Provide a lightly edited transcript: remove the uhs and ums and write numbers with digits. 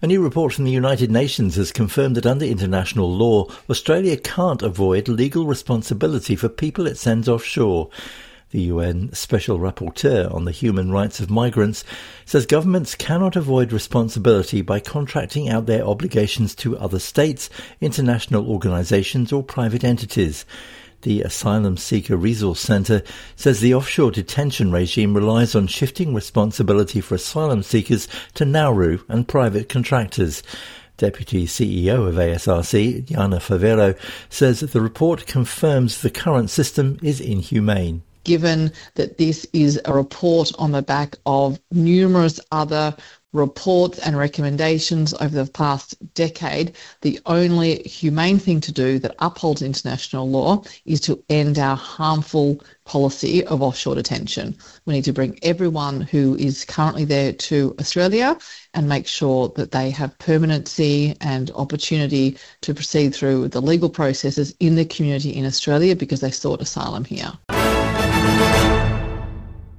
A new report from the United Nations has confirmed that under international law, Australia can't avoid legal responsibility for people it sends offshore. The UN Special Rapporteur on the Human Rights of Migrants says governments cannot avoid responsibility by contracting out their obligations to other states, international organisations or private entities. The Asylum Seeker Resource Centre says the offshore detention regime relies on shifting responsibility for asylum seekers to Nauru and private contractors. Deputy CEO of ASRC, Jana Favero, says that the report confirms the current system is inhumane. Given that this is a report on the back of numerous other reports and recommendations over the past decade, the only humane thing to do that upholds international law is to end our harmful policy of offshore detention. We need to bring everyone who is currently there to Australia and make sure that they have permanency and opportunity to proceed through the legal processes in the community in Australia because they sought asylum here.